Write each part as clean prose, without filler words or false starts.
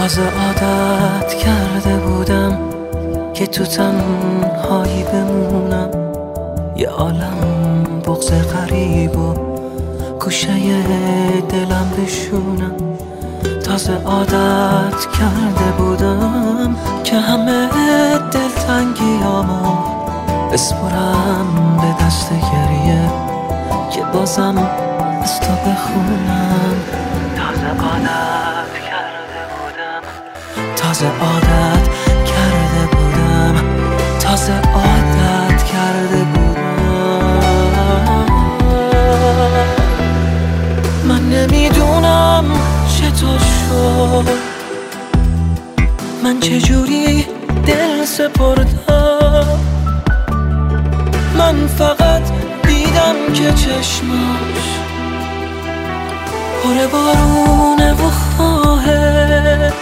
تازه عادت کرده بودم که تو تنهایی بمونم، یه عالم بغض غریب و گوشه دلم بشونم. تازه عادت کرده بودم که همه دلتنگیامو بسپرم به دست گریه، که بازم از تو بخونم. تازه عادت کرده بودم، تازه عادت کرده بودم، تازه عادت کرده بودم. من نمیدونم چطور شد، من چجوری دل سپردم. من فقط دیدم که چشماش پر بارونه و خواهش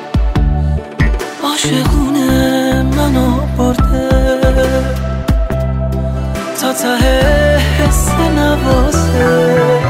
عاشقونه منو برده تا ته حس نوازش.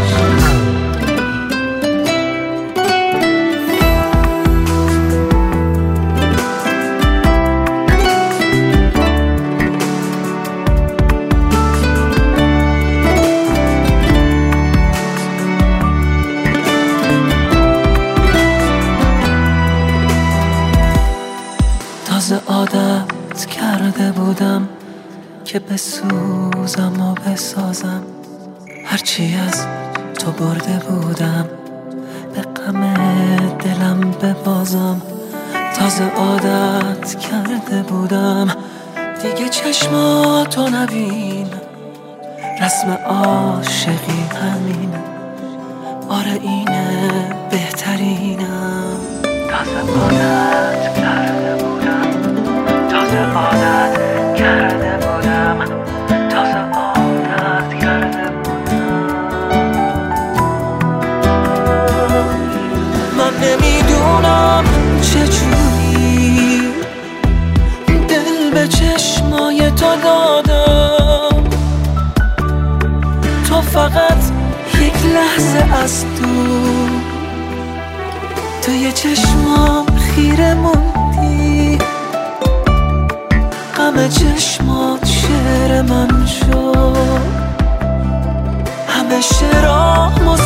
تازه عادت کرده بودم که بسوزم و بسازم، هرچی از تو برده بودم به غم دلم ببازم. تازه عادت کرده بودم دیگه چشماتو نبینم، رسم عاشقی همینه، آره اینه بهترینم. تازه عادت کرده بودم، تازه عادت کرده بودم، تازه عادت کرده بودم. من نمیدونم چجوری دل به چشمای تو دادم، تو فقط یک لحظه از توی چشمام خیره موندی، همه چشمات شعر من شد، همه شعرامو